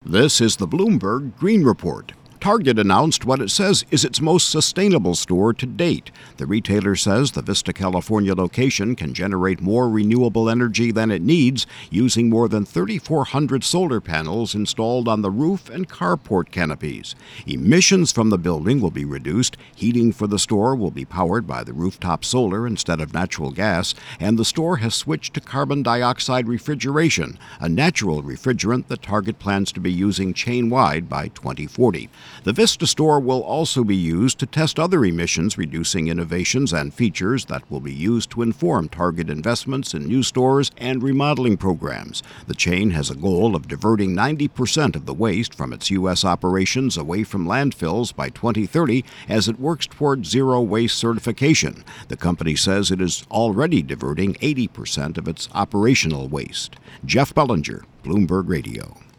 This is the Bloomberg Green Report. Target announced what it says is its most sustainable store to date. The retailer says the Vista, California location can generate more renewable energy than it needs, using more than 3,400 solar panels installed on the roof and carport canopies. Emissions from the building will be reduced, heating for the store will be powered by the rooftop solar instead of natural gas, and the store has switched to carbon dioxide refrigeration, a natural refrigerant that Target plans to be using chain-wide by 2040. The Vista store will also be used to test other emissions-reducing innovations and features that will be used to inform Target investments in new stores and remodeling programs. The chain has a goal of diverting 90% of the waste from its U.S. operations away from landfills by 2030 as it works toward zero-waste certification. The company says it is already diverting 80% of its operational waste. Jeff Bellinger, Bloomberg Radio.